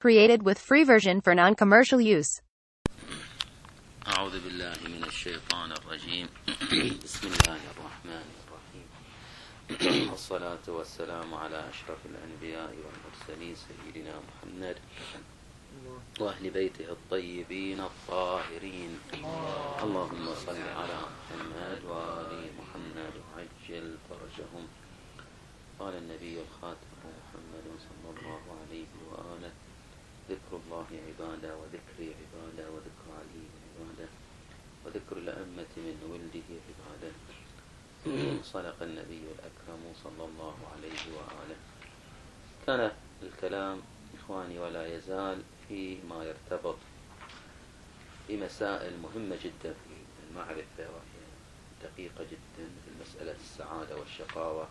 Created with free version for non-commercial use. أعوذ بالله من الشيطان الرجيم. بسم الله الرحمن الرحيم. والصلاة والسلام على أشرف الأنبياء والمرسلين سيدنا محمد وأهل بيته الطيبين الطاهرين. اللهم صل على محمد وآل محمد وعجل فرجهم. قال النبي الخاتم محمد صلى الله عليه وآله: ذكر الله عبادة، وذكر عبادة، وذكر علي عبادة، وذكر الأئمة من ولده عبادة. صدق النبي الأكرم صلى الله عليه وآله. كان الكلام إخواني ولا يزال فيما يرتبط بمسائل مهمة جدا في المعرفة، وهي دقيقة جدا في مسألة السعادة والشقاوة،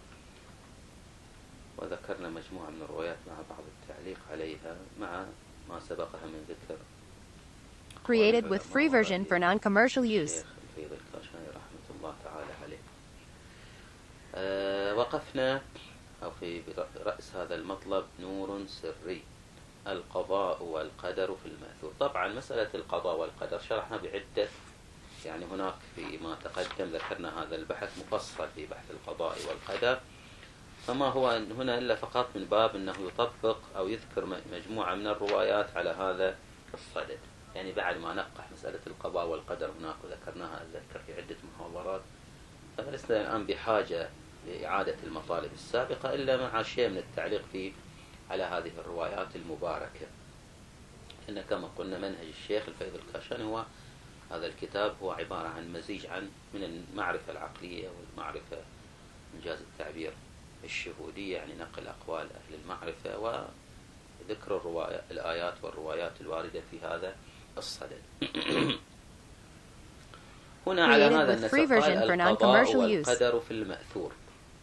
وذكرنا مجموعة من الروايات مع بعض التعليق عليها مع ما سبقها من ذكر. Created with free version for non-commercial use. الفيض الكاشاني رحمة الله تعالى عليه. وقفنا أو في رأس هذا المطلب نور سري: القضاء والقدر في المأثور. طبعا مسألة القضاء والقدر شرحنا بعدة، يعني هناك فيما تقدم ذكرنا هذا البحث مفصل في بحث القضاء والقدر، فما هو هنا إلا فقط من باب أنه يطبق أو يذكر مجموعة من الروايات على هذا الصدد. يعني بعد ما نقح مسألة القضاء والقدر هناك وذكرناها أذكر في عدة محاضرات، فلسنا الآن بحاجة لإعادة المطالب السابقة إلا مع شيء من التعليق فيه على هذه الروايات المباركة. إن كما قلنا منهج الشيخ الفيض الكاشاني هو هذا الكتاب هو عبارة عن مزيج من المعرفة العقلية والمعرفة إنجاز التعبير الشهودية، يعني نقل أقوال أهل المعرفة وذكر الآيات والروايات الواردة في هذا الصدد. هنا على هذا النسق قال القضاء والقدر في المأثور.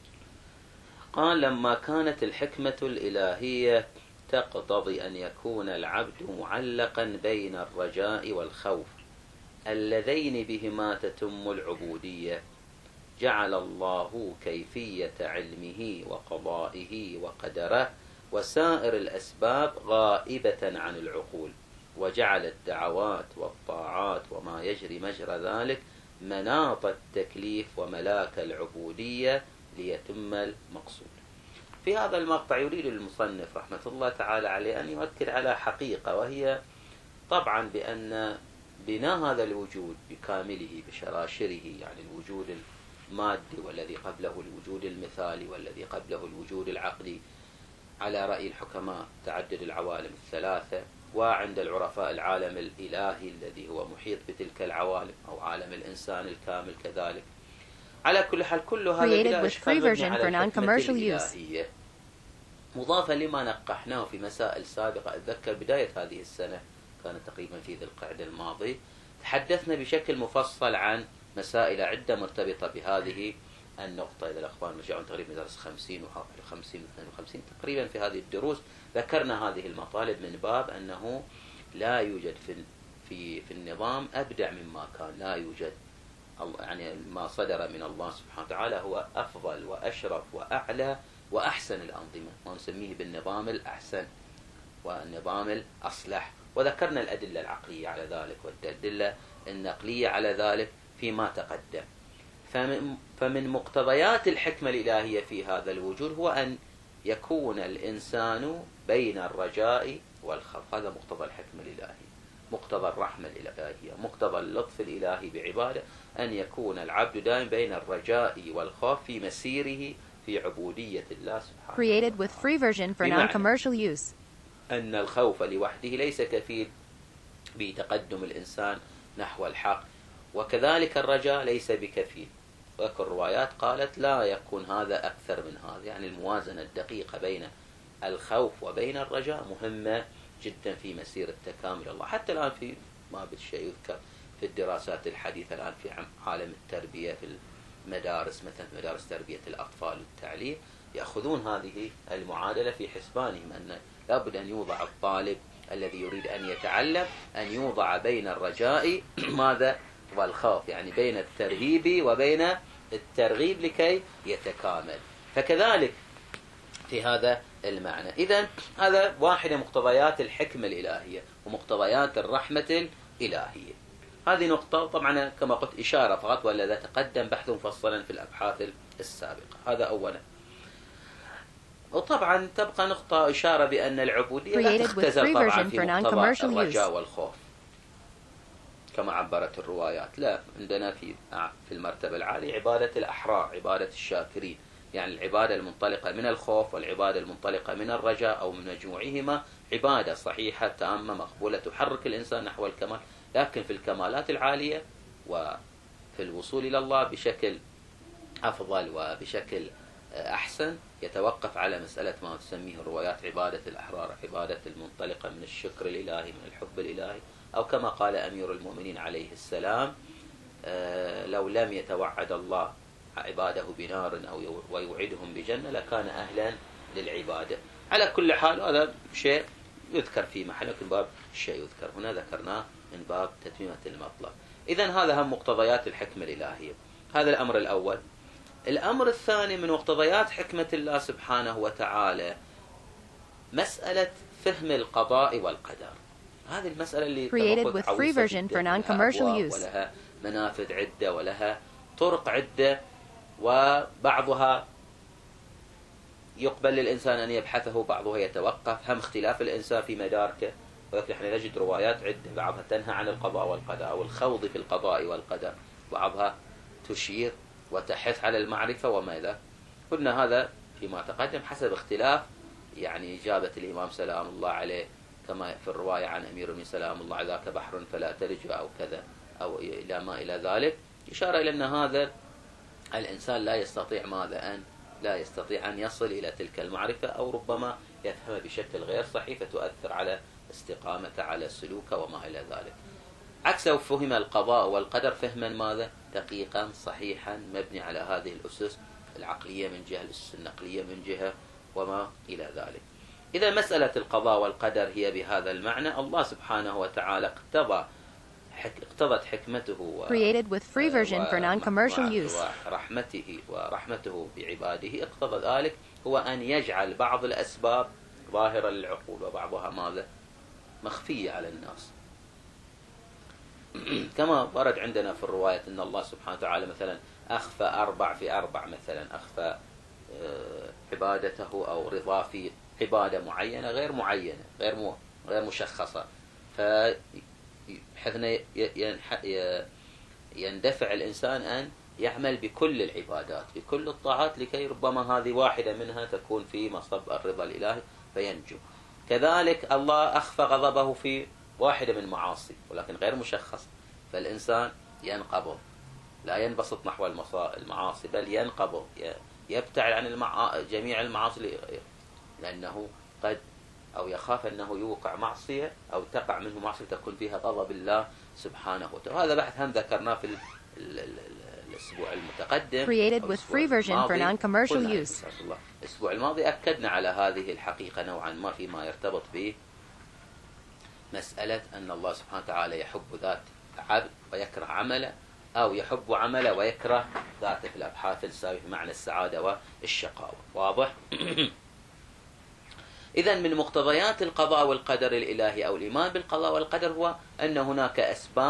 قال: لما كانت الحكمة الإلهية تقتضي أن يكون العبد معلقا بين الرجاء والخوف اللذين بهما تتم العبودية، جعل الله كيفية علمه وقضائه وقدره وسائر الأسباب غائبة عن العقول، وجعل الدعوات والطاعات وما يجري مجرى ذلك مناط التكليف وملاك العبودية ليتم المقصود. في هذا المقطع يريد المصنف رحمة الله تعالى عليه أن يؤكد على حقيقة، وهي طبعا بأن بناء هذا الوجود بكامله بشراشره، يعني الوجود المادي والذي قبله الوجود المثالي والذي قبله الوجود العقلي، على رأي الحكماء تعدد العوالم الثلاثة، وعند العرفاء العالم الإلهي الذي هو محيط بتلك العوالم، أو عالم الإنسان الكامل كذلك. على كل حال كل هذا بلا إشكال مبني على الحكمة الإلهية، مضافا لما نقحناه في مسائل سابقة. أتذكر بداية هذه السنة كانت تقريبا في ذي القعدة الماضي، تحدثنا بشكل مفصل عن مسائل عدة مرتبطة بهذه النقطة. إذا الأخوان رجعون تقريبا درس 50 و 50 و 52 تقريبا في هذه الدروس ذكرنا هذه المطالب من باب أنه لا يوجد في النظام أبدع مما كان، لا يوجد، يعني ما صدر من الله سبحانه وتعالى هو أفضل وأشرف وأعلى وأحسن الأنظمة، ونسميه بالنظام الأحسن والنظام الأصلح. وذكرنا الأدلة العقلية على ذلك والأدلة النقلية على ذلك فيما تقدم. فمن مقتضيات الحكمة الإلهية في هذا الوجود هو أن يكون الإنسان بين الرجاء والخوف. هذا مقتضى الحكمة الإلهية، مقتضى الرحمة الإلهية، مقتضى اللطف الإلهي بعباده، أن يكون العبد دائما بين الرجاء والخوف في مسيره في عبودية الله سبحانه. Created with free version for non-commercial use. أن الخوف لوحده ليس كفيل بتقدم الإنسان نحو الحق، وكذلك الرجاء ليس بكفيل. وذكر روايات قالت لا يكون هذا أكثر من هذا، يعني الموازنة الدقيقة بين الخوف وبين الرجاء مهمة جدا في مسير التكامل الله. حتى الآن في ما بالشيء يذكر في الدراسات الحديثة الآن في عالم التربية في المدارس، مثلا مدارس تربية الأطفال والتعليم، يأخذون هذه المعادلة في حسبانهم، أن لابد أن يوضع الطالب الذي يريد أن يتعلم أن يوضع بين الرجاء ماذا والخوف، يعني بين الترهيب وبين الترغيب لكي يتكامل. فكذلك في هذا المعنى. إذن هذا واحدة من مقتضيات الحكمة الإلهية ومقتضيات الرحمة الإلهية. هذه نقطة طبعا كما قلت إشارة فقط، ولا تقدم بحث مفصلا في الأبحاث السابقة. هذا أولا. وطبعا تبقى نقطة إشارة بأن العبودية لا تختزل طبعا في مقتضى الرجاء والخوف كما عبرت الروايات. لا، عندنا في المرتبة العالية عبادة الأحرار، عبادة الشاكرين، يعني العبادة المنطلقة من الخوف والعبادة المنطلقة من الرجاء أو من مجموعهما عبادة صحيحة تامة مقبولة تحرك الإنسان نحو الكمال. لكن في الكمالات العالية وفي الوصول إلى الله بشكل أفضل وبشكل أحسن يتوقف على مسألة ما تسميه الروايات عبادة الأحرار، عبادة المنطلقة من الشكر الإلهي، من الحب الإلهي، أو كما قال أمير المؤمنين عليه السلام: لو لم يتوعد الله عباده بنار أو ويوعدهم بجنة لكان أهلا للعبادة. على كل حال هذا شيء يذكر في محل، لكن باب الشيء يذكر هنا ذكرناه من باب تتميمة المطلب. إذن هذا هم مقتضيات الحكمة الإلهية. هذا الأمر الأول. الأمر الثاني من مقتضيات حكمة الله سبحانه وتعالى مسألة فهم القضاء والقدر. هذه المسألة اللي created with free version for non-commercial use. ولها منافذ عدة ولها طرق عدة، وبعضها يقبل للإنسان أن يبحثه، بعضها يتوقف، هم اختلاف الإنسان في مداركه. ولكن نحن نجد روايات عدة بعضها تنهى عن القضاء والقدر أو الخوض في القضاء والقدر، بعضها تشير وتحث على المعرفة وما إلى. قلنا هذا فيما تقدم حسب اختلاف يعني إجابة الإمام سلام الله عليه، كما في الرواية عن أمير من سلام الله ذاك بحر فلا ترجع أو كذا أو إلى ما إلى ذلك، إشارة إلى أن هذا الإنسان لا يستطيع أن يصل إلى تلك المعرفة، أو ربما يفهم بشكل غير صحيح فتؤثر على استقامته على سلوكه وما إلى ذلك. عكس لو فهم القضاء والقدر فهما ماذا؟ دقيقا صحيحا مبني على هذه الأسس العقلية من جهة، الأسس النقلية من جهة وما إلى ذلك. إذا مسألة القضاء والقدر هي بهذا المعنى، الله سبحانه وتعالى اقتضت حكمته created with free version for non-commercial use. ورحمته بعباده اقتضى ذلك هو أن يجعل بعض الأسباب ظاهرة للعقول وبعضها ماذا؟ مخفية على الناس. كما ورد عندنا في الرواية أن الله سبحانه وتعالى مثلا أخفى 4 في 4، مثلا أخفى عبادته أو رضاه في عبادة معينة غير معينة غير مشخصة، بحيث يندفع الإنسان أن يعمل بكل العبادات بكل الطاعات لكي ربما هذه واحدة منها تكون في مصب الرضا الإلهي فينجو. كذلك الله أخفى غضبه في واحدة من معاصي ولكن غير مشخصة، فالإنسان ينقبض، لا ينبسط نحو المعاصي بل ينقبض، يبتعد عن جميع المعاصي، لأنه قد أو يخاف أنه يوقع معصية أو تقع منه معصية تكون فيها غضب الله سبحانه وتعالى. هذا بحث هم ذكرناه في الأسبوع المتقدم. created with free version for non-commercial use. الأسبوع الماضي أكدنا على هذه الحقيقة نوعا ما فيما يرتبط به مسألة أن الله سبحانه وتعالى يحب ذات عبد ويكره عمله، أو يحب عمله ويكره ذاته في الأبحاث السابقة بمعنى السعادة والشقاوة. واضح؟ إذن من مقتضيات القضاء والقدر الإلهي أو الإيمان بالقضاء والقدر هو أن هناك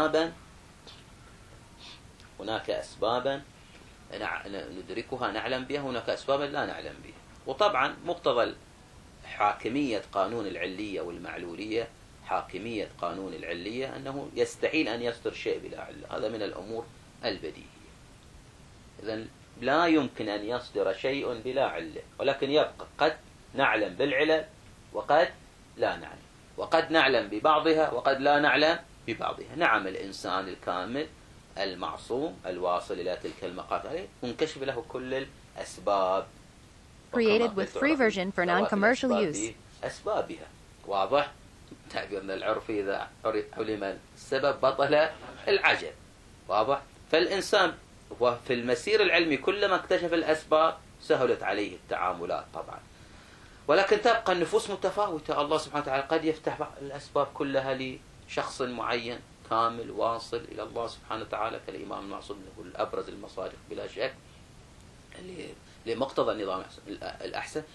أسبابا ندركها نعلم بها، هناك أسبابا لا نعلم بها. وطبعا مقتضى حاكمية قانون العلية والمعلولية، حاكمية قانون العلية أنه يستحيل أن يصدر شيء بلا علة، هذا من الأمور البديهية. إذن لا يمكن أن يصدر شيء بلا علة، ولكن يبقى قد نعلم بالعلل وقد لا نعلم، وقد نعلم ببعضها وقد لا نعلم ببعضها. نعم الإنسان الكامل المعصوم الواصل إلى تلك المقاطع منكشف له كل الأسباب created with free version for non-commercial use. أسبابها. واضح؟ تعبيرنا العرفي إذا علم السبب بطل العجب. واضح؟ فالإنسان وفي المسير العلمي كلما اكتشف الأسباب سهلت عليه التعاملات طبعا، ولكن تبقى النفوس متفاوتة. الله سبحانه وتعالى قد يفتح الأسباب كلها لشخص معين كامل واصل إلى الله سبحانه وتعالى كالإمام المعصوم، له الأبرز المصادق بلا شك لمقتضى النظام الأحسن،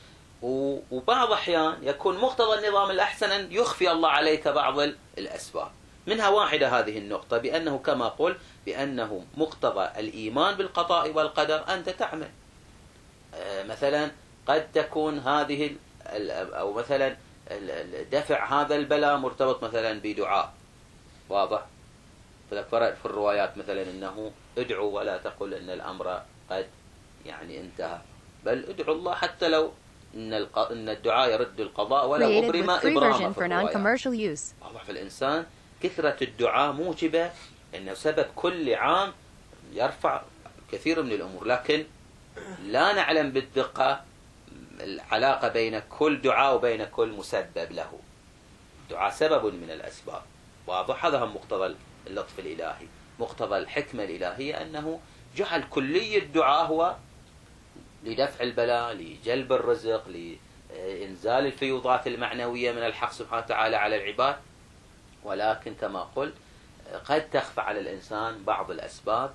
وبعض أحيان يكون مقتضى النظام الأحسن أن يخفي الله عليك بعض الأسباب. منها واحدة هذه النقطة، بأنه كما قل بأنه مقتضى الإيمان بالقضاء والقدر أنت تعمل. مثلا قد تكون هذه أو مثلا دفع هذا البلاء مرتبط مثلا بدعاء واضح، فذكرت في الروايات مثلا أنه ادعوا ولا تقل أن الأمر قد يعني انتهى، بل ادعوا الله حتى لو أن الدعاء يرد القضاء ولا أبرم إبراما في الروايات. واضح، في الإنسان كثرة الدعاء موجبة أنه سبب كل عام يرفع كثير من الأمور، لكن لا نعلم بالدقة العلاقة بين كل دعاء وبين كل مسبب له. الدعاء سبب من الأسباب، واضح. هذا هم مقتضى اللطف الإلهي، مقتضى الحكمة الإلهية، أنه جعل كلي الدعاء هو لدفع البلاء، لجلب الرزق، لإنزال الفيوضات المعنوية من الحق سبحانه وتعالى على العباد. ولكن كما قلت قد تخفى على الإنسان بعض الأسباب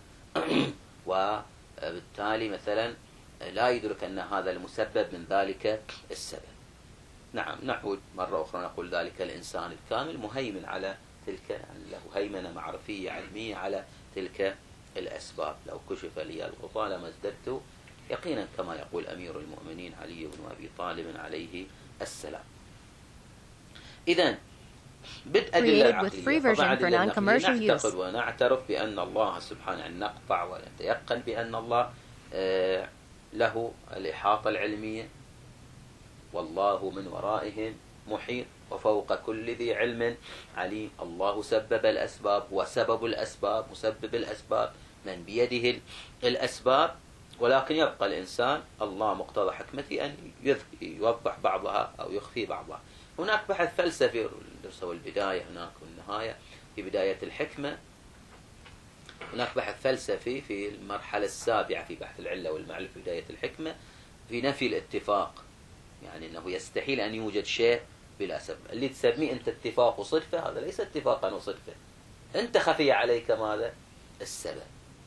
وبالتالي مثلا لا يدرك أن هذا المسبب من ذلك السبب. نعم، نعود مرة أخرى نقول ذلك الإنسان الكامل مهيمن على تلك، له هيمنة معرفية علمية على تلك الأسباب. لو كشف لي الغطاء لما ازددت يقينا، كما يقول أمير المؤمنين علي بن أبي طالب عليه السلام. إذن بالأدلة العقلية نعتقد ونعترف بأن الله سبحانه نقطع ونتيقن بأن الله له الإحاطة العلمية، والله من ورائهم محيط وفوق كل ذي علم عليم. الله سبب الأسباب وسبب الأسباب مسبب الأسباب، من بيده الأسباب، ولكن يبقى الإنسان الله مقتضى حكمته أن يوضح بعضها أو يخفي بعضها. هناك بحث فلسفي درسه البداية هناك والنهاية في بداية الحكمة. هناك بحث فلسفي في المرحلة السابعة في بحث العلة والمعرفة في بداية الحكمة في نفي الاتفاق، يعني أنه يستحيل أن يوجد شيء بلا سبب. اللي تسميه أنت اتفاق وصدفة، هذا ليس اتفاقا وصدفة، أنت خفي عليك ماذا؟ السبب.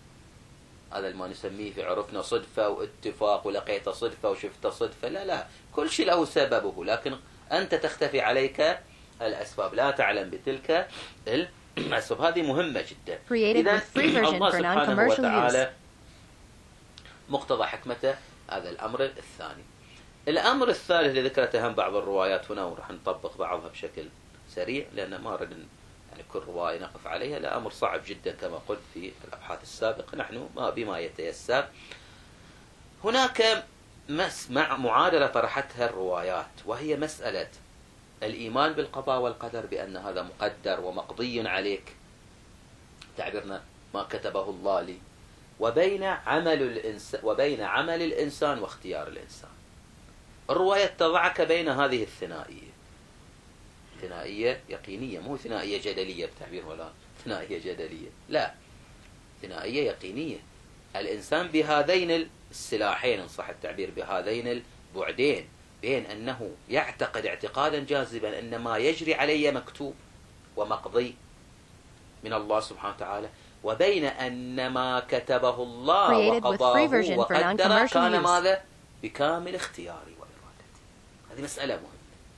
هذا ما نسميه في عرفنا صدفة واتفاق، ولقيت صدفة وشفت صدفة. لا، كل شيء له سببه، لكن أنت تختفي عليك الأسباب، لا تعلم بتلك الأسباب. هذه مهمة جدا. إذا الله سبحانه وتعالى مقتضى حكمته هذا الأمر الثاني. الأمر الثالث اللي ذكرته هم بعض الروايات هنا، وراح نطبق بعضها بشكل سريع لأن ما أريد يعني كل رواية نقف عليها، لا أمر صعب جدا كما قلت في الأبحاث السابقة، نحن ما بما يتيسر. هناك معادلة طرحتها الروايات، وهي مسألة الإيمان بالقضاء والقدر بأن هذا مقدر ومقضي عليك، تعبيرنا ما كتبه الله لي، وبين عمل الإنسان واختيار الإنسان. الرواية تضعك بين هذه الثنائية، ثنائية يقينية، مو ثنائية جدلية بتعبير ولا ثنائية جدلية، لا، ثنائية يقينية. الإنسان بهذين السلاحين إن صح التعبير، بهذين البعدين، بين أنه يعتقد اعتقادا جازبا أن ما يجري علي مكتوب ومقضي من الله سبحانه وتعالى، وبين أن ما كتبه الله وقضاه وقدره كان ماذا؟ بكامل اختياري وإرادتي. هذه مسألة مهمة،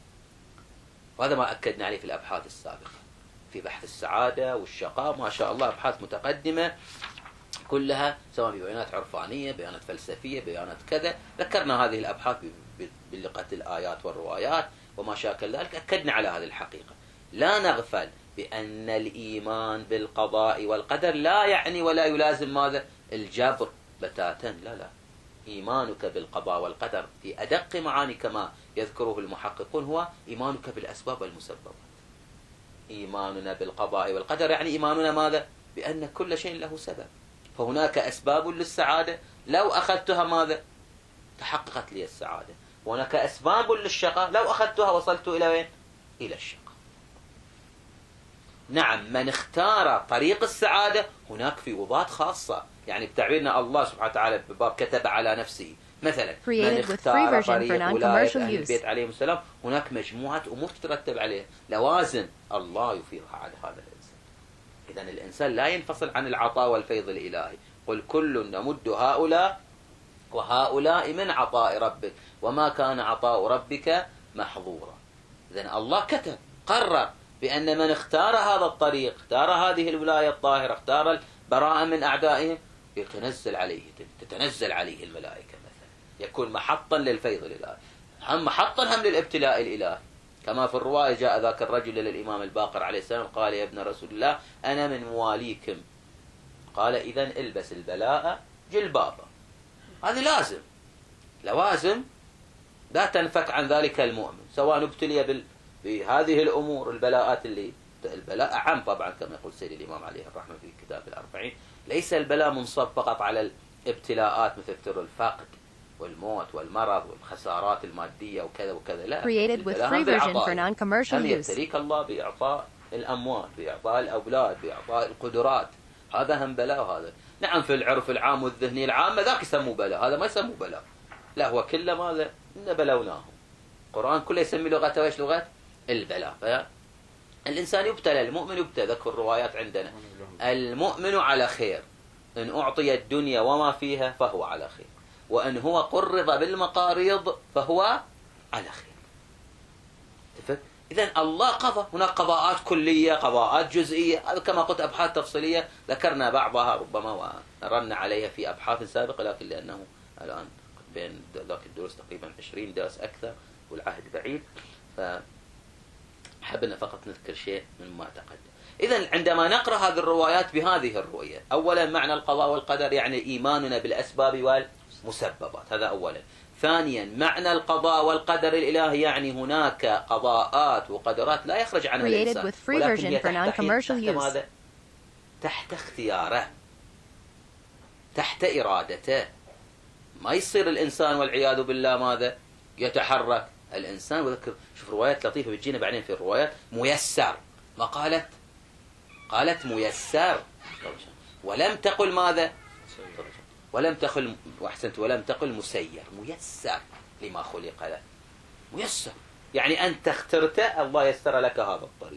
وهذا ما أكدنا عليه في الأبحاث السابقة في بحث السعادة والشقاء، ما شاء الله أبحاث متقدمة كلها، سواء ببيانات عرفانية، بيانات فلسفية، بيانات كذا. ذكرنا هذه الأبحاث بلقة الآيات والروايات وما شاكل ذلك، أكدنا على هذه الحقيقة. لا نغفل بأن الإيمان بالقضاء والقدر لا يعني ولا يلازم ماذا؟ الجبر بتاتا، لا. إيمانك بالقضاء والقدر في أدق معاني كما يذكره المحققون هو إيمانك بالأسباب والمسببات. إيماننا بالقضاء والقدر يعني إيماننا ماذا؟ بأن كل شيء له سبب، فهناك أسباب للسعادة لو أخذتها ماذا؟ تحققت لي السعادة، وهناك أسباب للشقاء لو أخذتها وصلت إلى وين؟ إلى الشقاء. نعم، من اختار طريق السعادة هناك فيوضات خاصة، يعني بتعبيرنا الله سبحانه وتعالى بباب كتب على نفسه مثلا، من اختار طريق ولاية أهل البيت عليهم السلام، هناك مجموعة أمور تترتب عليه، لوازم الله يفيضها على هذا الإنسان. إذن الإنسان لا ينفصل عن العطاء والفيض الإلهي. قل كل نمد هؤلاء وهؤلاء من عطاء ربك وما كان عطاء ربك محظورا. إذن الله كتب قرر بأن من اختار هذا الطريق، اختار هذه الولاية الطاهرة، اختار البراءة من أعدائهم، تتنزل عليه الملائكة مثلا، يكون محطا للفيض الإلهي، هم محطا هم للابتلاء الإلهي. كما في الرواية جاء ذاك الرجل للإمام الباقر عليه السلام قال: يا ابن رسول الله أنا من مواليكم. قال: إذن البس البلاء جلبابا. هذا لازم، لوازم لا تنفك عن ذلك المؤمن، سواء ابتلي بهذه الأمور، البلاءات اللي البلاء عام طبعا كما يقول سيد الإمام عليه الرحمة في كتاب الأربعين. ليس البلاء منصب فقط على الابتلاءات مثل الفقد والموت والمرض والخسارات المادية وكذا وكذا، لا. Created with free version for non-commercial هم use. يبتليك الله بإعطاء الأموال، بإعطاء الأولاد، بإعطاء القدرات، هذا هم بلاء. هذا نعم في العرف العام والذهني العام ذاك يسموه بلاء، هذا ما يسموه بلاء، لا هو كله ماذا؟ إن بلوناهم. القرآن كله يسمي لغته وإيش؟ لغة البلاء. فالإنسان يبتلى، المؤمن يبتلى. ذكر الروايات عندنا: المؤمن على خير، إن أعطي الدنيا وما فيها فهو على خير، وإن هو قرض بالمقاريض فهو على خير. إذن الله قضى، هناك قضاءات كلية، قضاءات جزئية، هذا كما قلت أبحاث تفصيلية ذكرنا بعضها ربما ونرن عليها في أبحاث سابقة، لكن لأنه الآن بين ذاك الدروس تقريبا 20 درس أكثر والعهد بعيد، فحبنا فقط نذكر شيء مما تقدم. إذن عندما نقرأ هذه الروايات بهذه الرؤية، أولا معنى القضاء والقدر يعني إيماننا بالأسباب والمسببات، هذا أولا. ثانيا معنى القضاء والقدر الإلهي يعني هناك قضاءات وقدرات لا يخرج عنها الإنسان، ولكن هي تحت اختياره، تحت إرادته. ما يصير الإنسان والعياذ بالله ماذا؟ يتحرك الإنسان. وذكر شوف روايات لطيفة بتجينا بعدين في الروايات: ميسر، ما قالت ميسر، ولم تقل ماذا؟ ولم تقل، واحسنت، ولم تقل مسير، ميسر لما خلق له. ميسر يعني أنت اخترت، الله يسر لك هذا الطريق.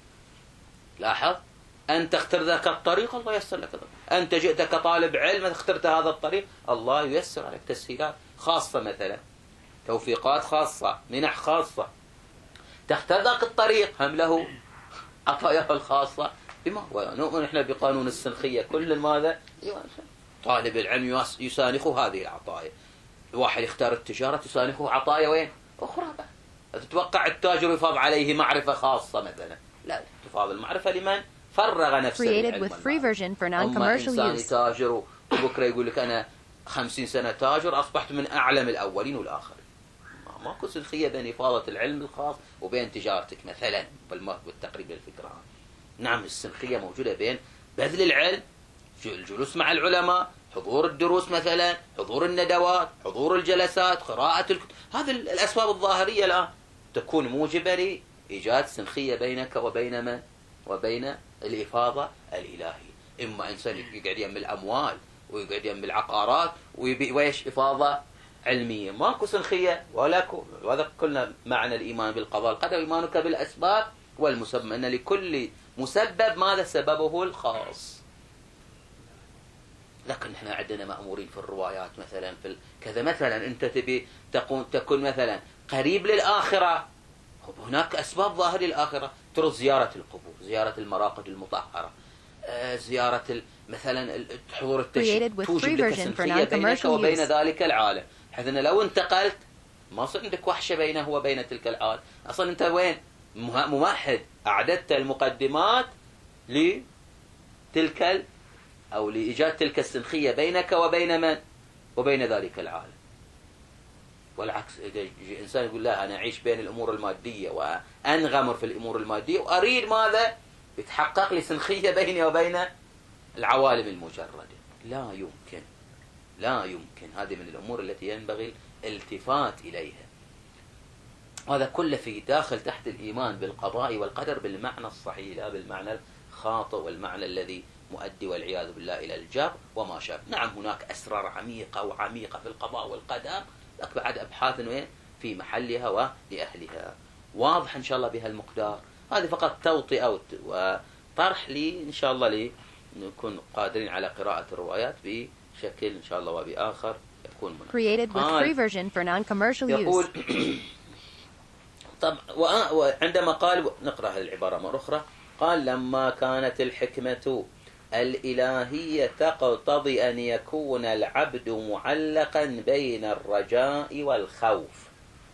لاحظ، أنت اخترت ذاك الطريق، الله يسر لك الطريق. أنت جئت كطالب علم اخترت هذا الطريق، الله ييسر عليك تسهيلات خاصة، مثلا توفيقات خاصة، منح خاصة. تختار ذاك الطريق هم له عطاياه الخاصة بما ونؤمن احنا بقانون السنخية، كل ماذا؟ طالب العلم يسانخه هذه العطايا. الواحد يختار التجارة تسانخه عطايا وين؟ أخرى بقى. تتوقع التاجر يفاض عليه معرفة خاصة مثلا؟ لا، تفاض المعرفة لمن فرغ نفسه بالعلم. أما إنسان تاجر وبكرة يقول لك أنا 50 سنة تاجر أصبحت من أعلم الأولين والآخرين. ماكو سنخية بين إفاضة العلم الخاص وبين تجارتك مثلا، بالتقريب للفكرة. نعم السنخية موجودة بين بذل العلم، الجلوس مع العلماء، حضور الدروس مثلا، حضور الندوات، حضور الجلسات، قراءة الكتب. هذه الأسباب الظاهرية الآن تكون موجبة لإيجاد سنخية بينك وبين من؟ وبين الإفاضة الإلهية. إما إنسان يقعد يم الأموال ويقعد يم العقارات ويبيع ويش إفاضة علمية، ماكو سنخية ولاكو. وهذا كلنا معنى الإيمان بالقضاء والقدر، إيمانك بالأسباب والمسبب، أن لكل مسبب ماذا سببه الخاص. لكن احنا عندنا مأمورين في الروايات مثلا في كذا، مثلا انت تبي تكون مثلا قريب للآخرة، هناك أسباب ظاهرة للآخرة، ترى زيارة القبور، زيارة المراقد المطهرة، زيارة مثلا حضور التشريع، توجد لك سنخية بينك وبين ذلك العالم، حيث أن لو انتقلت ما صار عندك وحشة بينه وبين تلك العالم. أصلا أنت وين؟ ممهد، أعددت المقدمات لتلك أو لإيجاد تلك السنخية بينك وبين من؟ وبين ذلك العالم. والعكس، إذا يجي إنسان يقول لا أنا أعيش بين الأمور المادية وأنغمر في الأمور المادية وأريد ماذا؟ يتحقق لي سنخية بيني وبين العوالم المجردة. لا يمكن، لا يمكن. هذه من الأمور التي ينبغي الالتفات إليها. هذا كله في داخل تحت الإيمان بالقضاء والقدر بالمعنى الصحيح، لا بالمعنى الخاطئ والمعنى الذي مؤدي والعياذ بالله إلى الجر وما شابه. نعم هناك أسرار عميقة وعميقة في القضاء والقدر، لكن بعد أبحاث في محلها ولأهلها. واضح إن شاء الله بها المقدار. هذه فقط توطئة وطرح لي إن شاء الله نكون قادرين على قراءة الروايات بشكل إن شاء الله وبآخر يكون يكون مناسب. Created with free version for non-commercial يقول use. طب وعندما قال، نقرأ العبارة مرة أخرى، قال لما كانت الحكمة الإلهية تقتضي أن يكون العبد معلقا بين الرجاء والخوف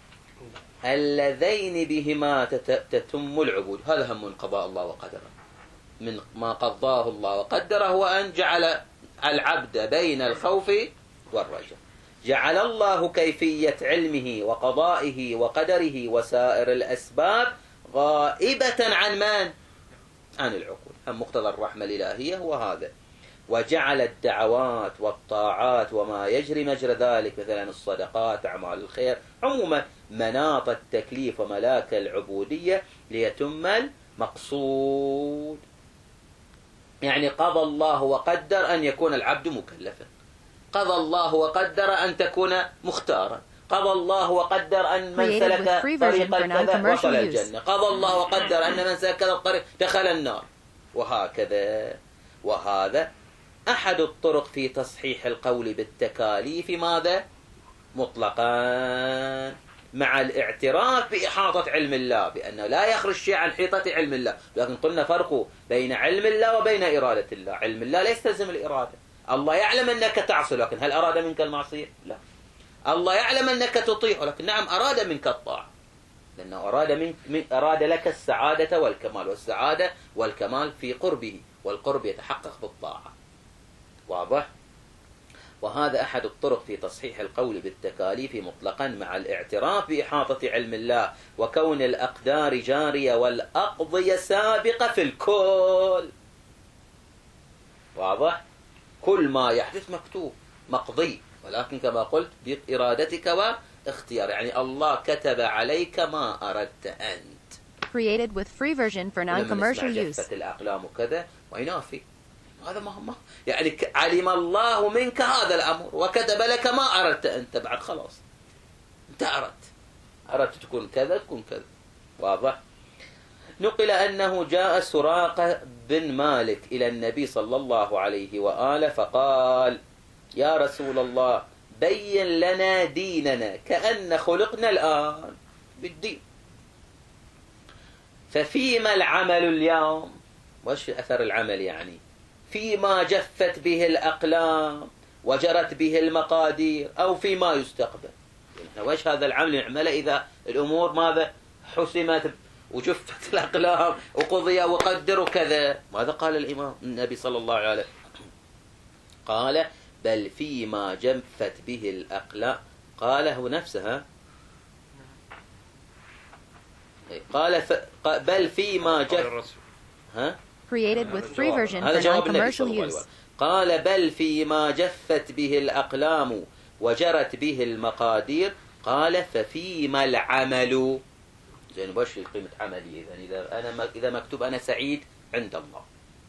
اللذين بهما تتم العبود. هذا هم من قضاء الله وقدره، من ما قضاه الله وقدره، وأن جعل العبد بين الخوف والرجاء. جعل الله كيفية علمه وقضائه وقدره وسائر الأسباب غائبة عن من؟ عن العقول. هم مقتضى الرحمة الإلهية هو هذا. وجعل الدعوات والطاعات وما يجري مجرى ذلك، مثلا الصدقات، أعمال الخير، عموما مناط التكليف وملاك العبودية ليتم المقصود. يعني قضى الله وقدر أن يكون العبد مكلفا، قضى الله وقدر أن تكون مختارا، قضى الله وقدر أن من سلك طريقا كذا وصل الجنة، قضى الله وقدر أن من سلك كذا الطريق دخل النار، وهكذا. وهذا أحد الطرق في تصحيح القول بالتكاليف ماذا؟ مطلقا، مع الاعتراف بإحاطة علم الله، بأنه لا يخرج شيء عن حيطة علم الله. لكن قلنا فرق بين علم الله وبين إرادة الله. علم الله لا يستلزم الإرادة. الله يعلم أنك تعصي، لكن هل أراد منك المعصية؟ لا. الله يعلم أنك تطيع، لكن نعم أراد منك الطاعة، لأنه أراد لك السعادة والكمال، والسعادة والكمال في قربه، والقرب يتحقق بالطاعة. واضح؟ وهذا أحد الطرق في تصحيح القول بالتكاليف مطلقا، مع الاعتراف بإحاطة علم الله وكون الأقدار جارية والأقضية سابقة في الكل. واضح؟ كل ما يحدث مكتوب مقضي، ولكن كما قلت بإرادتك واختيار. يعني الله كتب عليك ما أردت أنت. Created with free version for non-commercial use. جفت الأقلام وكذا وينافي هذا ما يعني علم الله منك هذا الأمر وكتب لك ما أردت أنت، بعد خلاص أنت أردت تكون كذا تكون كذا. واضح؟ نقل أنه جاء سراقة بن مالك إلى النبي صلى الله عليه وآله فقال: يا رسول الله بين لنا ديننا كأن خلقنا الآن بالدين، ففيما العمل اليوم؟ وش أثر العمل يعني؟ فيما جفت به الأقلام وجرت به المقادير، أو فيما يستقبل؟ وش هذا العمل يعمله إذا الأمور ماذا حسمت وجفت الأقلام وقضي وقدر وكذا؟ ماذا قال الإمام النبي صلى الله عليه وسلم؟ قال: بل فيما جفت به الأقلام. قاله نفسها، قال بل فيما جفت. Created with free version for non-commercial use. قال: بل فيما جفت به الأقلام وجرت به المقادير. قال: ففيما العمل. زين، وش قيمة عملي إذا مكتوب أنا سعيد عند الله؟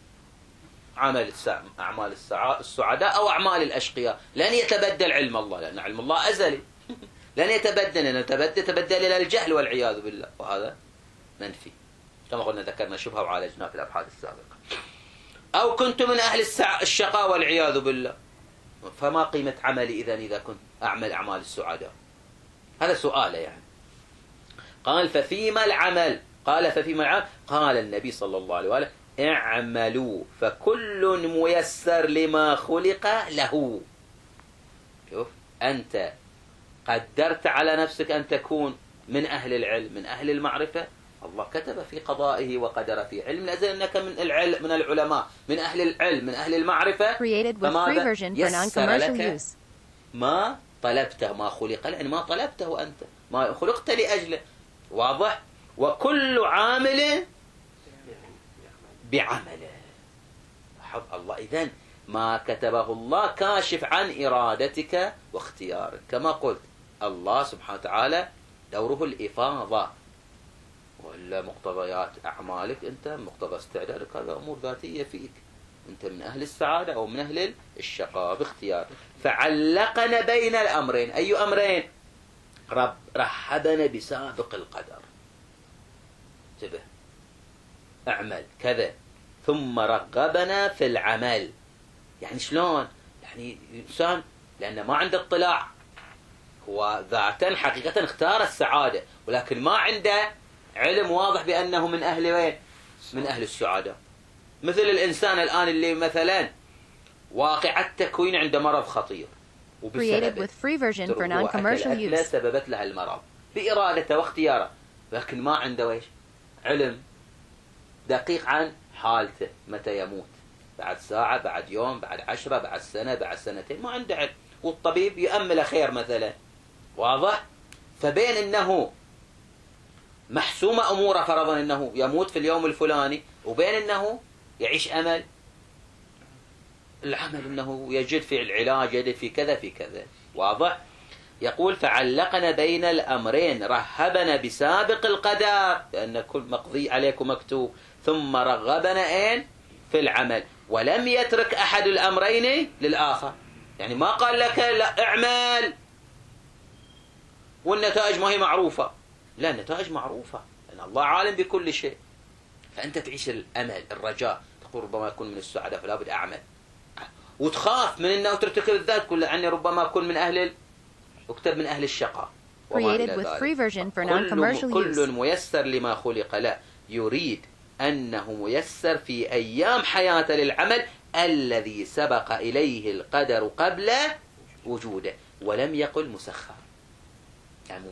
أعمال السعداء أو أعمال الأشقياء لن يتبدل علم الله، لأن علم الله أزلي لن يتبدل، لأن يتبدل إلى الجهل والعياذ بالله، وهذا منفي كما قلنا ذكرنا شبهة وعالجناه في الأبحاث السابقة. أو كنت من أهل الشقاء والعياذ بالله، فما قيمة عملي إذا كنت أعمل أعمال السعداء؟ هذا سؤال يعني. قال: ففيما العمل. قال: ففيما العمل. قال النبي صلى الله عليه وآله: اعملوا فكل ميسر لما خلق له. شوف، أنت قدرت على نفسك أن تكون من أهل العلم، من أهل المعرفة، الله كتب في قضائه وقدر في علم نزل أنك من العلماء، من أهل العلم، من أهل المعرفة. فماذا يسر لك ما طلبته، ما خلق، يعني ما طلبته أنت، ما خلقت لأجله. واضح؟ وكل عامل بعمله. حظ الله. إذن ما كتبه الله كاشف عن إرادتك واختيارك. كما قلت الله سبحانه وتعالى دوره الإفاضة، ولا مقتضيات أعمالك أنت، مقتضى استعدادك، هذا أمور ذاتية فيك، أنت من أهل السعادة أو من أهل الشقاء باختيارك. فعلقنا بين الأمرين. أي أمرين؟ رحبنا بسابق القدر. انتبه، اعمل كذا، ثم رغبنا في العمل. يعني شلون؟ يعني إنسان لأنه ما عنده اطلاع، هو ذاتا حقيقة اختار السعادة، ولكن ما عنده علم واضح بأنه من أهل وين؟ من أهل السعادة. مثل الإنسان الآن اللي مثلا واقع التكوين عنده مرض خطير، وبسبب أكلة سببت له المرض بإرادته واختياره، لكن ما عنده ويش؟ علم دقيق عن حالته، متى يموت، بعد ساعة، بعد يوم، بعد 10، بعد سنة، بعد سنتين، ما عنده علم. والطبيب يأمل خير مثلا، واضح؟ فبين أنه محسومة أموره، فرضا أنه يموت في اليوم الفلاني، وبين أنه يعيش أمل العمل، أنه يجد في العلاج، يجد في كذا في كذا، واضح؟ يقول فعلقنا بين الأمرين، رهبنا بسابق القدر لأن كل مقضي عليكم مكتوب، ثم رغبنا إين في العمل، ولم يترك أحد الأمرين للآخر. يعني ما قال لك لا اعمل والنتائج ما هي معروفة، لا، النتائج معروفة لأن الله عالم بكل شيء. فأنت تعيش الأمل، الرجاء، تقول ربما أكون من السعداء فلا بد أعمل، وتخاف من أنه ترتكب الذات كله، عني ربما أكون من أهل واكتب من أهل الشقاء. كل ميسر لما خلق له، يريد أنه ميسر في أيام حياته للعمل الذي سبق إليه القدر قبل وجوده، ولم يقل مسخر، يعني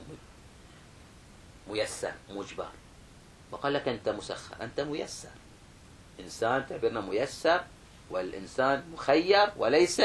ميسر مجبر، وقال لك أنت مسخر، أنت ميسر. إنسان تعبيرنا ميسر، والإنسان مخير وليس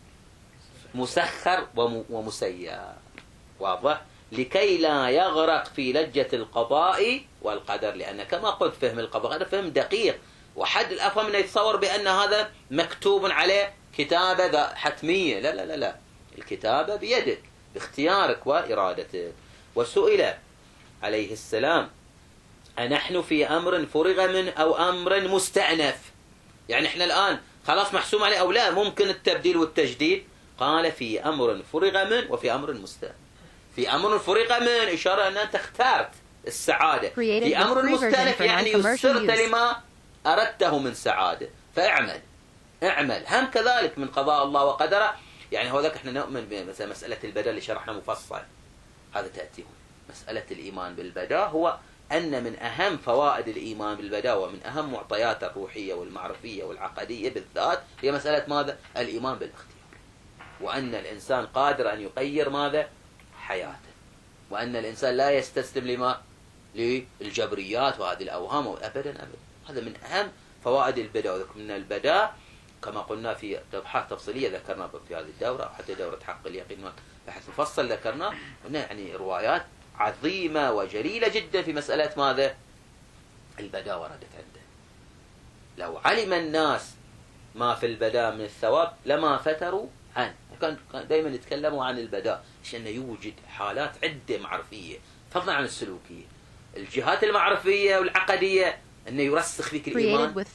مسخر ومسير، واضح؟ لكي لا يغرق في لجة القضاء والقدر، لأن كما قلت فهم القضاء والقدر فهم دقيق، وحد الأفهم أنه يتصور بأن هذا مكتوب عليه كتابة حتمية، لا لا لا لا، الكتابة بيدك باختيارك وإرادتك. وسئل عليه السلام أنحن في أمر فرغ من أو أمر مستأنف، يعني إحنا الآن خلاص محسوم عليه أو لا ممكن التبديل والتجديد؟ قال في أمر فرغ من وفي أمر مستأنف. في أمر فرغ من إشارة أن أنت اخترت السعادة، في أمر مستأنف يعني يسرت لما أردته من سعادة، فاعمل اعمل. هم كذلك من قضاء الله وقدره، يعني هو ذاك احنا نؤمن بمثلا مسألة البدء اللي شرحنا مفصل، هذا تأتي مسألة الإيمان بالبدء، هو أن من أهم فوائد الإيمان بالبدء ومن أهم معطيات الروحية والمعرفية والعقدية بالذات هي مسألة ماذا؟ الإيمان بالاختيار، وأن الإنسان قادر أن يغير ماذا؟ حياته، وأن الإنسان لا يستسلم لما؟ للجبريات وهذه الأوهام، أبدا أبدا. هذا من أهم فوائد البدء. من البدء كما قلنا في أبحاث تفصيلية ذكرنا في هذه الدورة، وحتى دورة حق اليقين بحث مفصل ذكرنا، هنا يعني روايات عظيمة وجليلة جدا في مسألة ماذا؟ البدء وردت عنده. لو علم الناس ما في البدء من الثواب لما فتروا عنه. كان دائما يتكلموا عن البدء، عشان يوجد حالات عدة معرفية فضلا عن السلوكية، الجهات المعرفية والعقدية، أنه يرسخ فيك الإيمان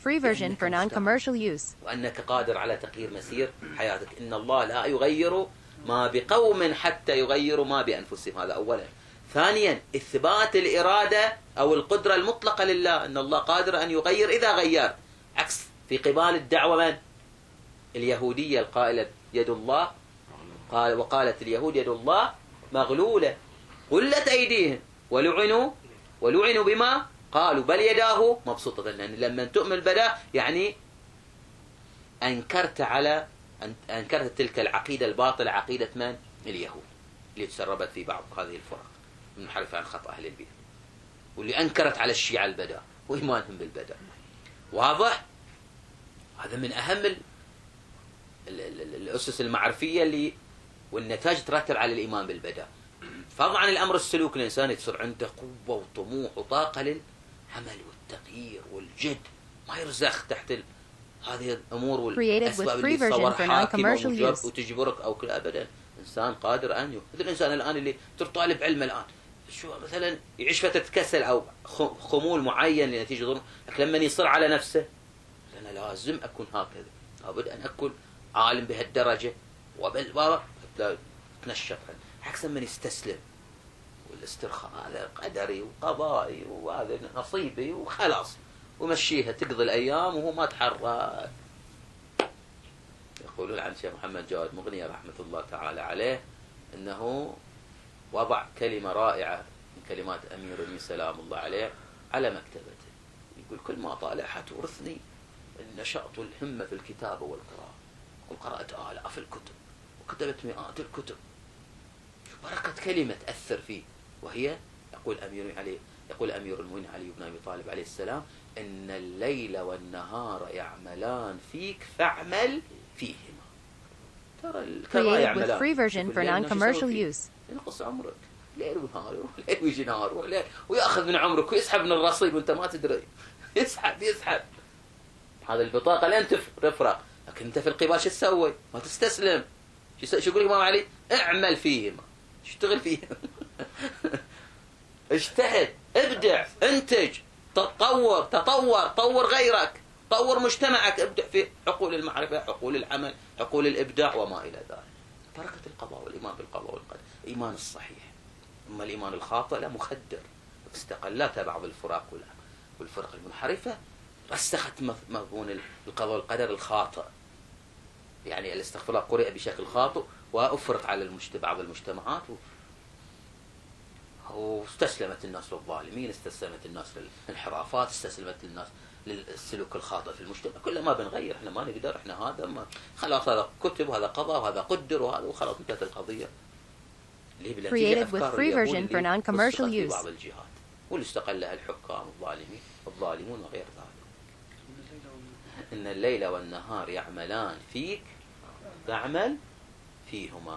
وأنك قادر على تغيير مسير حياتك. إن الله لا يغير ما بقوم حتى يغيروا ما بأنفسهم، هذا أولا. ثانيا إثبات الإرادة أو القدرة المطلقة لله، أن الله قادر أن يغير إذا غير، عكس في قبال الدعوة من؟ اليهودية القائلة يد الله، وقالت اليهود يد الله مغلولة غلت أيديهم ولعنوا بما قالوا بل يداه مبسوطة. لأن لما تؤمن البدء يعني أنكرت تلك العقيدة الباطلة، عقيدة من؟ اليهود اللي تسربت في بعض هذه الفرق المنحرفة عن خط أهل البيت، واللي أنكرت على الشيعة البدء وإيمانهم بالبدء. واضح؟ هذا من أهم الأسس المعرفية اللي والنتائج ترتب على الإيمان بالبدء. فضلا عن الأمر السلوك، الإنسان يصير عنده قوة وطموح وطاقة للعمل والتغيير والجد، ما يرزخ تحت هذه الأمور والأسباب اللي تصور حاكمة وتجبرك أو كل. أبدا، إنسان قادر أن مثل الإنسان الآن اللي طالب علم الآن، شو مثلا يعيش فترة كسل أو خمول معين لنتيجة ظلم، لكن لما يصر على نفسه أنا لازم أكون هكذا، لابد أن أكون عالم بهالدرجة وبالبابا تنشط، عكس من يستسلم والاسترخاء هذا قدري وقضائي وهذا نصيبي وخلاص ومشيها، تقضي الأيام وهو ما تحرك. يقولون عن شيخ محمد جواد مغنية رحمة الله تعالى عليه أنه وضع كلمة رائعة من كلمات أمير المؤمنين سلام الله عليه على مكتبته، يقول كل ما طالعها تورثني النشاط والهمة في الكتابة والقراءة، وقرأت آلاف الكتب وكتبت مئات الكتب. بركة كلمة تأثر فيه. وهي يقول أمير المؤمنين علي بن أبي طالب عليه السلام إن الليل والنهار يعملان فيك فاعمل فيهما. ترى كما يعملان. Created with free version for non-commercial use. ينقص عمرك ليل ونهار، يروح ليل ويجي نهار، يروح ليل ويأخذ من عمرك ويسحب من الرصيد وأنت ما تدري. يسحب. هذا البطاقة لين تفرغ، لكن أنت في القبال شو تسوي؟ ما تستسلم. شو يقول الإمام علي؟ اعمل فيهما، اشتغل فيهما. اجتهد، ابدع، انتج، طور غيرك، طور مجتمعك، ابدع في حقول المعرفة، حقول العمل، حقول الإبداع وما إلى ذلك. بركة القضاء والإيمان بالقضاء والقدر، الإيمان الصحيح. أما الإيمان الخاطئ لا مخدر، استقلتها بعض الفرق والفرق المنحرفة، رسخت مضمون القضاء والقدر الخاطئ، يعني الاستغفار قرئ بشكل خاطئ وأفرط على بعض المجتمعات واستسلمت الناس للظالمين، استسلمت الناس للانحرافات، استسلمت الناس للسلوك الخاطئ في المجتمع. كل ما بنغير احنا ما نقدر، احنا هذا ما خلاص، هذا كتب وهذا قضاء وهذا قدر وهذا وخلاص انتهت القضية. Created with free version for non-commercial use. بعض الجهات واللي استقلها الحكام الظالمون وغير ذلك. إن الليل والنهار يعملان فيك فاعمل فيهما.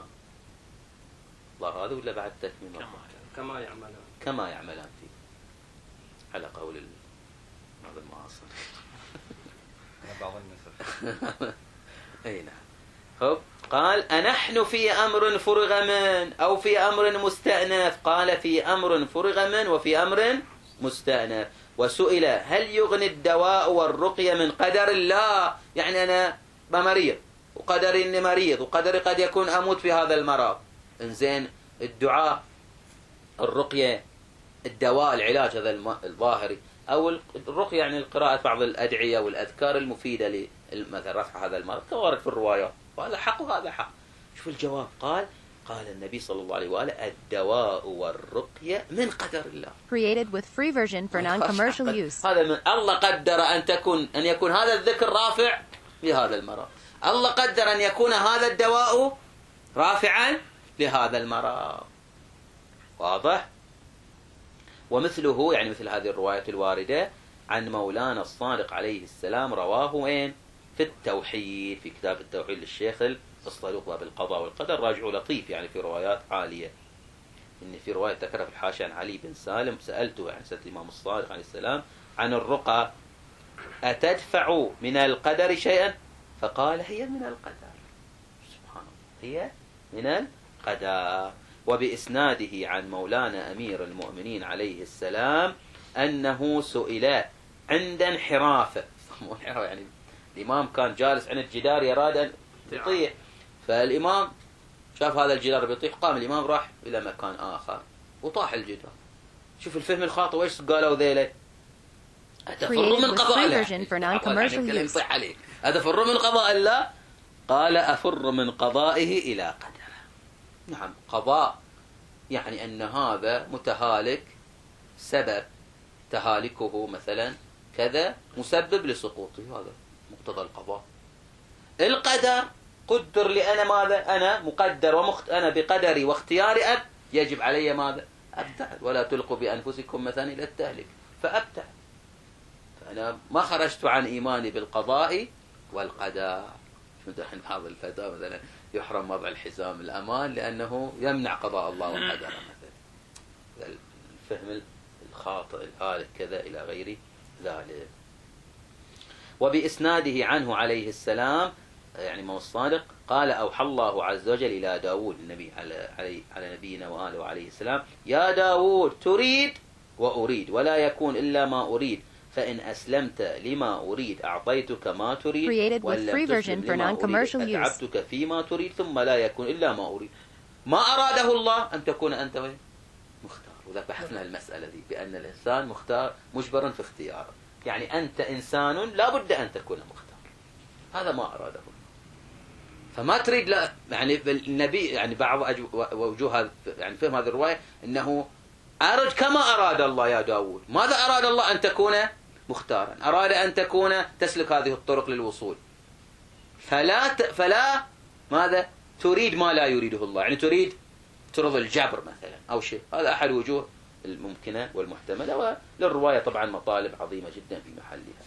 الله هذا ولا بعد تكميم الله؟ كما يعملان فيك، على قول هذا المعاصر. بعض النسخ. أي نعم. قال أنحن في أمر فرغ من أو في أمر مستأنف؟ قال في أمر فرغ من وفي أمر مستأنف. وسئل هل يغني الدواء والرقية من قدر الله؟ يعني أنا مريض وقدري إني مريض وقدري قد يكون أموت في هذا المرض، إنزين الدعاء، الرقية، الدواء، العلاج هذا الظاهري، أو الرقية يعني قراءة بعض الأدعية والأذكار المفيدة مثلا رفع هذا المرض كوارد في الروايات، وهذا حق وهذا حق. شوف الجواب، قال النبي صلى الله عليه وآله الدواء والرقية من قدر الله. Created with free version for non-commercial use. هذا من الله قدر أن يكون هذا الذكر رافع لهذا المرض. الله قدر أن يكون هذا الدواء رافعا لهذا المرض. واضح؟ ومثله يعني مثل هذه الرواية الواردة عن مولانا الصادق عليه السلام، رواه وين؟ في التوحيد، في كتاب التوحيد للشيخ الصدوق بالقضاء والقدر. راجعوا لطيف يعني في روايات عالية. إن في رواية ذكرها في الحاشية عن علي بن سالم، سألته يعني سألت الإمام الصادق عليه السلام عن الرقى، أتدفع من القدر شيئا؟ فقال هي من القدر. سبحان الله، هي من القدر. وبإسناده عن مولانا أمير المؤمنين عليه السلام أنه سئل عند انحرافه، يعني الإمام كان جالس عند الجدار يراد أن يطيح، فالإمام شاف هذا الجدار بيطيح، قام الإمام راح إلى مكان آخر وطاح الجدار. شوف الفهم الخاطئ، وإيش قالوا ذيله؟ أتفر من قضاء الله، يطيح عليك، أتفر من قضاء الله؟ قال أفر من قضائه إلى قدره. نعم، قضاء يعني أن هذا متهالك، سبب تهالكه مثلا كذا مسبب لسقوطه، هذا مقتضى القضاء. القدر قدر لي أنا ماذا؟ أنا مقدر أنا بقدري واختياري يجب علي ماذا؟ أبتعد. ولا تلقوا بأنفسكم مثلا إلى التهلك، فأبتعد. فأنا ما خرجت عن إيماني بالقضاء والقدر. مثلا بعض الفتى مثلا يحرم وضع الحزام الأمان لأنه يمنع قضاء الله والقدر مثلا. الفهم الخاطئ الهالك كذا إلى غير ذلك. وبإسناده عنه عليه السلام يعني ما هو الصادق، قال أوحى الله عز وجل إلى داود النبي على نبينا وآله وعليه السلام: يا داود تريد وأريد ولا يكون إلا ما أريد، فإن أسلمت لما أريد أعطيتك ما تريد، ولم تسلم لما أريد أتعبتك فيما تريد، ثم لا يكون إلا ما أريد. ما أراده الله أن تكون أنت مختار. وذا بحثنا المسألة دي بأن الإنسان مختار مجبر في اختياره، يعني أنت إنسان لا بد أن تكون مختار. هذا ما أراده الله. فما تريد لا يعني النبي يعني بعض وجوه يعني فهم هذه الرواية أنه أرد كما أراد الله يا داود. ماذا أراد الله؟ أن تكون مختارا، أراد أن تكون تسلك هذه الطرق للوصول، فلا ماذا تريد ما لا يريده الله، يعني تريد ترضي الجبر مثلا أو شيء. هذا أحد وجوه الممكنة والمحتملة، وللرواية طبعا مطالب عظيمة جدا في محلها.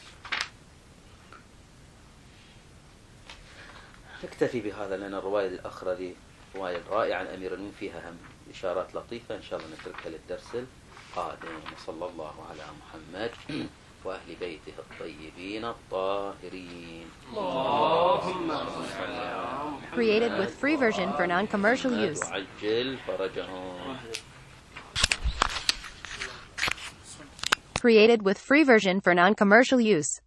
نكتفي بهذا لأن الرواية الأخرى دي رواية رائعة عن أمير المؤمنين فيها هم إشارات لطيفة، إن شاء الله نتركها للدرس القادم. وصلى الله على محمد وأهل بيته الطيبين الطاهرين. Created with free version for non-commercial use. وعجل فرجهم. Created with free version for non-commercial use.